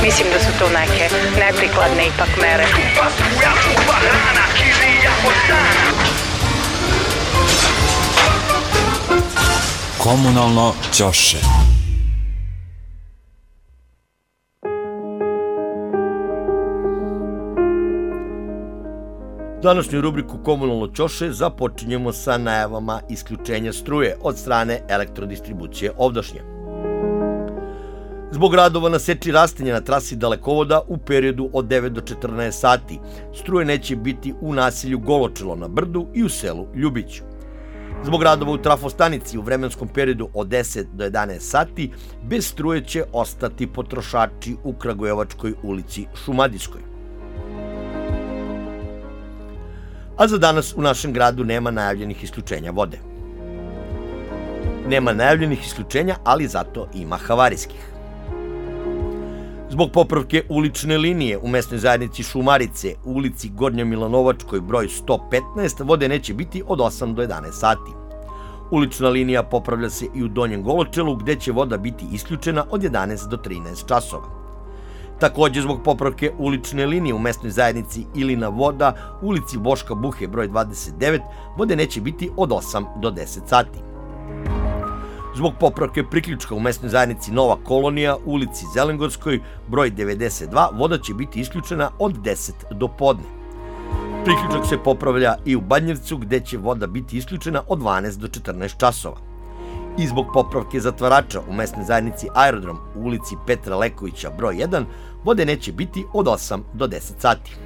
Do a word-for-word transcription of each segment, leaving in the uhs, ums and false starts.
Mislim da su to neke neprikladne ipak mere. Komunalno ćoše. Današnju rubriku Komunalno ćoše započinjemo sa najavama isključenja struje od strane elektrodistribucije Ovdašnje. Zbog radova na seči rastinja na trasi dalekovoda u periodu od devet do četrnaest sati, struje neće biti u naselju Goločelo na Brdu i u selu Ljubić. Zbog radova u trafostanici u vremenskom periodu od deset do jedanaest sati, bez struje će ostati potrošači u Kragujevačkoj ulici Šumadijskoj. A za danas u našem gradu nema najavljenih isključenja vode. Nema najavljenih isključenja, ali zato ima havarijskih. Zbog popravke ulične linije u mesnoj zajednici Šumarice u ulici Gornjomilanovačkoj broj sto petnaest vode neće biti od osam do jedanaest sati. Ulična linija popravlja se i u Donjem Goločelu gde će voda biti isključena od jedanaest do trinaest časova. Takođe, zbog popravke ulične linije u mesnoj zajednici Ilina voda u ulici Boška Buhe broj dvadeset devet vode neće biti od osam do deset sati. Zbog popravke priključka u mesnoj zajednici Nova Kolonija u ulici Zelengorskoj broj devedeset dva voda će biti isključena od deset do podne. Priključak se popravlja i u Badnjevcu gde će voda biti isključena od dvanaest do četrnaest časova. I zbog popravke zatvarača u mesnoj zajednici Aerodrom u ulici Petra Lekovića broj jedan vode neće biti od osam do deset sati.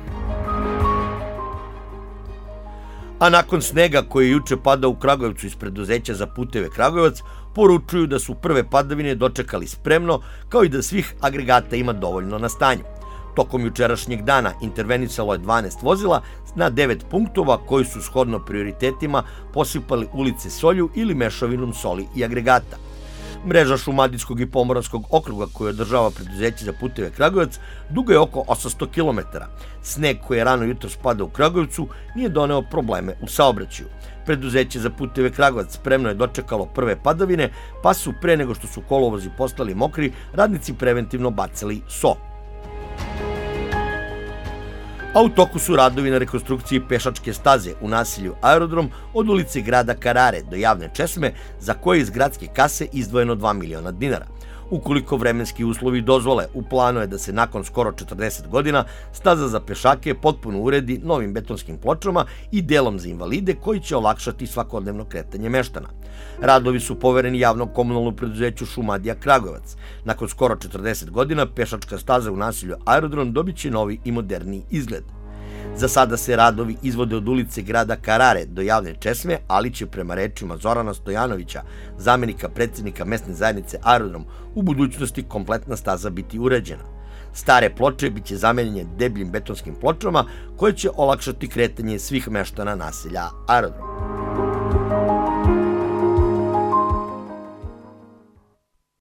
A nakon snega koji je juče padao u Kragujevcu iz preduzeća za puteve Kragujevac, poručuju da su prve padavine dočekali spremno, kao i da svih agregata ima dovoljno na stanju. Tokom jučerašnjeg dana intervenisalo je dvanaest vozila na devet punktova koji su shodno prioritetima posipali ulice solju ili mešavinom soli i agregata. Mreža Šumadijskog i Pomoravskog okruga koju održava preduzeće za puteve Kragujevac duga je oko osamsto kilometara. Sneg koji je rano jutro spadao u Kragujevcu nije doneo probleme u saobraćaju. Preduzeće za puteve Kragujevac spremno je dočekalo prve padavine, pa su pre nego što su kolovozi postali mokri, radnici preventivno bacali so. A u toku su radovi na rekonstrukciji pešačke staze u naselju Aerodrom od ulice grada Karare do javne česme, za koje je iz gradske kase izdvojeno dva miliona dinara. Ukoliko vremenski uslovi dozvole, u planu je da se nakon skoro četrdeset godina staza za pešake potpuno uredi novim betonskim pločama i delom za invalide koji će olakšati svakodnevno kretanje meštana. Radovi su povereni javnom komunalnom preduzeću Šumadija Kragujevac. Nakon skoro četrdeset godina pešačka staza u naselju Aerodrom dobit će novi i moderniji izgled. Za sada se radovi izvode od ulice grada Karare do javne česme, ali će prema rečima Zorana Stojanovića, zamenika predsjednika mesne zajednice Aerodrom, u budućnosti kompletna staza biti uređena. Stare ploče biće zamenjene debljim betonskim pločama koje će olakšati kretanje svih meštana naselja Aerodrom.